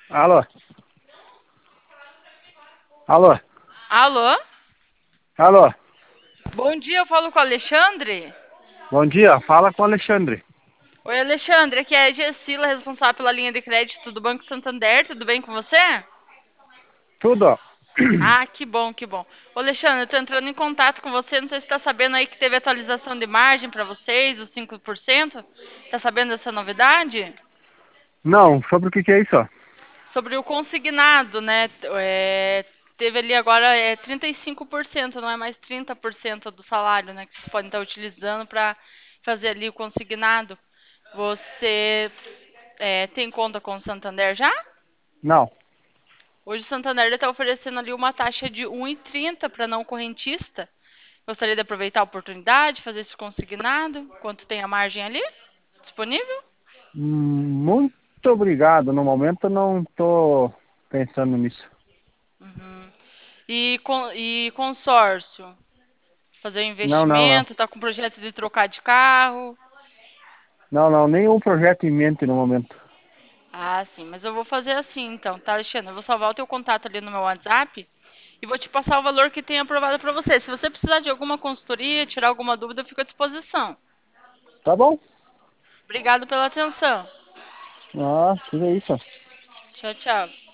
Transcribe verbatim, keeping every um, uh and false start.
Alô? Alô? Alô? Alô? Bom dia, eu falo com o Alexandre. Bom dia, fala com o Alexandre. Oi, Alexandre, aqui é a Gessila, responsável pela linha de crédito do Banco Santander. Tudo bem com você? Tudo? Ah, que bom, que bom. Ô, Alexandre, eu tô entrando em contato com você. Não sei se tá sabendo aí que teve atualização de margem para vocês, os cinco por cento. Tá sabendo dessa novidade? Não, sobre o que, que é isso? Sobre o consignado, né? É, teve ali agora é trinta e cinco por cento, não é mais trinta por cento do salário, né? Que vocês podem estar utilizando para fazer ali o consignado. Você é, tem conta com o Santander já? Não, Hoje o Santander está oferecendo ali uma taxa de um vírgula trinta para não correntista. Gostaria de aproveitar a oportunidade, fazer esse consignado, enquanto tem a margem ali disponível? Hum, muito obrigado. No momento não estou pensando nisso. Uhum. E, con e consórcio? Fazer um Não, não, não. investimento, tá com projeto de trocar de carro. Não, não, nenhum projeto em mente no momento. Ah, sim, mas eu vou fazer assim então, tá, Alexandre? Eu vou salvar o teu contato ali no meu WhatsApp e vou te passar o valor que tem aprovado para você. Se você precisar de alguma consultoria, tirar alguma dúvida, eu fico à disposição. Tá bom? Obrigado pela atenção. Ah, tudo isso. Tchau, tchau.